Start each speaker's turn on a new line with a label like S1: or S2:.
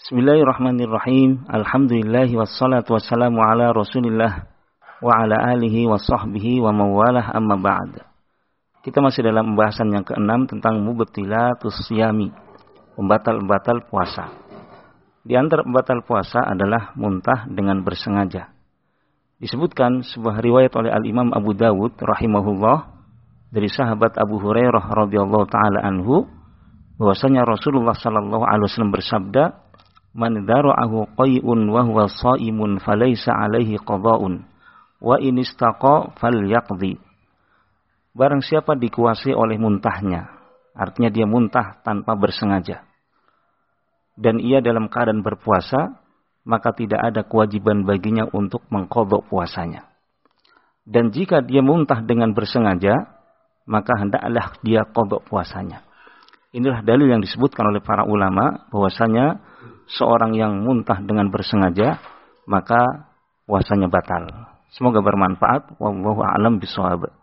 S1: Bismillahirrahmanirrahim. Alhamdulillahi wassalatu wassalamu ala Rasulillah wa ala alihi wa sahbihi wa mawalah amma ba'd. Kita masih dalam pembahasan yang ke-6 tentang mubtilatus siyami, pembatal-pembatal puasa. Di antara pembatal puasa adalah muntah dengan bersengaja. Disebutkan sebuah riwayat oleh Al-Imam Abu Dawud rahimahullah dari sahabat Abu Hurairah radhiyallahu taala anhu bahwasanya Rasulullah sallallahu alaihi wasallam bersabda, "Man dara'ahu qai'un wa huwa sha'imun falaysa 'alaihi qada'un wa in istaqa falyaqdi." Barang siapa dikuasai oleh muntahnya, artinya dia muntah tanpa bersengaja, dan ia dalam keadaan berpuasa, maka tidak ada kewajiban baginya untuk mengqadha puasanya. Dan jika dia muntah dengan bersengaja, maka hendaklah dia qadha puasanya. Inilah dalil yang disebutkan oleh para ulama bahwasanya seorang yang muntah dengan bersengaja maka puasanya batal. Semoga bermanfaat. Wallahu a'lam bishawab.